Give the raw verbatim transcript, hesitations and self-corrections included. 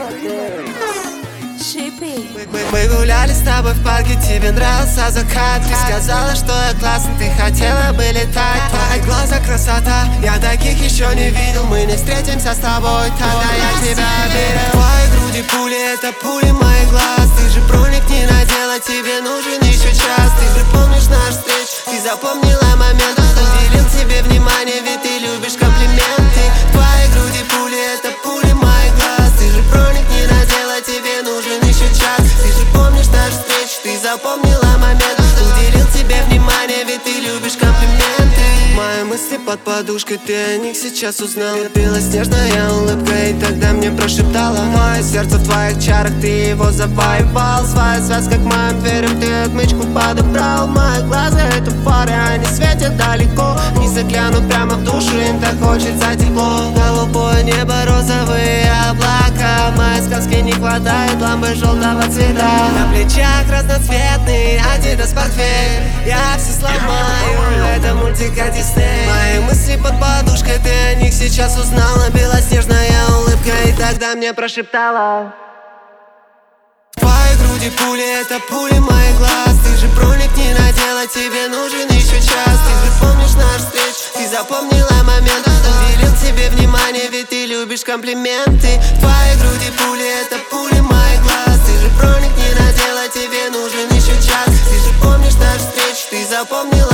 Мы, мы, мы гуляли с тобой в парке, тебе нравился закат. Ты сказала, что я классный, ты хотела бы летать. Твои глаза красота, я таких еще не видел. Мы не встретимся с тобой, тогда я тебя беру. Твои груди пули, это пули моих глаз. Ты же броник не надела, тебе нужен еще час. Ты же помнишь наш встреч, ты запомнила момент. Уделил тебе внимание, ведь ты любишь комплименты. Твои груди пули, это пули моих глаз. Ты же броник не надела, тебе нужен еще час. Ты же помнишь наш встреч, ты запомнила момент. Уделил тебе внимание, ведь ты любишь комплименты. Мои мысли под подушкой, ты о них сейчас узнала. Белоснежная улыбка, и тогда мне прошептала: мое сердце в твоих чарах, ты его завоевал. Своя связка к моим дверям, ты отмычку подобрал. Мои глаза — это фары, они светят далеко. Не заглянут прямо в душу, им так хочется тепло. Голубое небо, розовые облака. Моей сказки не хватает лампы желтого цвета. На плечах разноцветный Адидас портфель. Я все сломаю, это мультика Дисней. Мои мысли под подушкой, ты о них сейчас узнала. Белоснежная улыбка, и тогда мне прошептала: твои груди пули, это пули моих глаз. Ты же броник не надела, тебе нужен еще час. Ты же помнишь наш встреч, ты запомнила момент. Уделил тебе внимание, ведь ты любишь комплименты. Твои груди пули, это пули моих глаз. Ты же броник не надела, тебе нужен еще час. Ты же помнишь наш встреч, ты запомнила